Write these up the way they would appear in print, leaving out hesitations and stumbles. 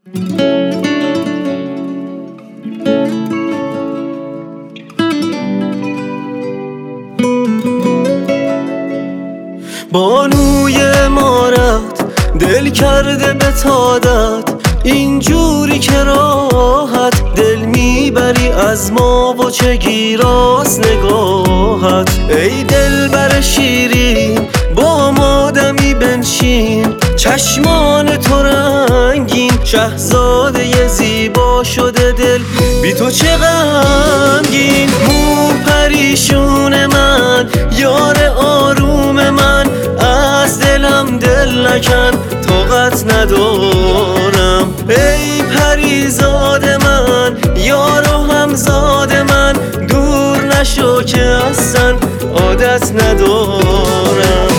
بانوی امارت دل کرده به تادت، اینجوری که راحت دل میبری از ما و چه گیراست نگاهت. ای دل بر شیرین با ما دمی بنشین، چشمان تو رنگین، شهزاده زیبا شده دل بی تو چه غمگین. مو پریشون من، یار آروم من، از دلم دل نکن طاقت ندارم. ای پریزاد من، یار و همزاد من، دور نشو که اصلا عادت ندارم.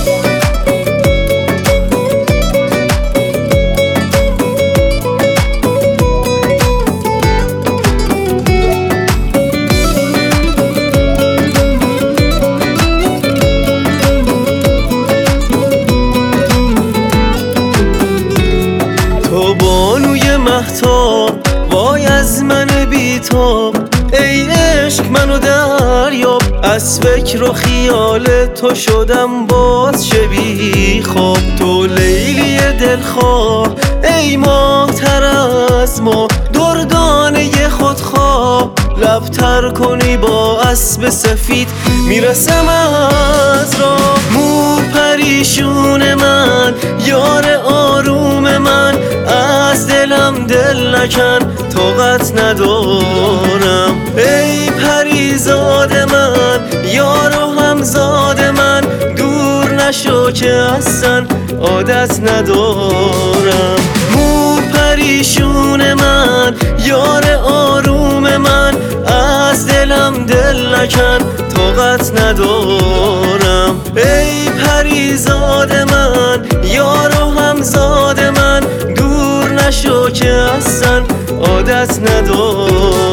بانوی مهتاب وای از من بیتاب، ای عشق منو دریاب، از فکر و خیال تو شدم باز شبی خواب. تو لیلی دلخواه، ای ماه تر از ما، دردانه خودخواه، لبتر کنی با اسب سفید میرسم از راه. مو پریشون من، یار آروم من، از دلم دل نکن طاقت ندارم. ای پریزاد من، یار و همزاد من، دور نشو که اصلا عادت ندارم. مو پریشون من، یار آروم من، از دلم دل نکن طاقت ندارم. ای پریزاد من، یار و همزاد من، دور نشو که اصلا عادت ندارم.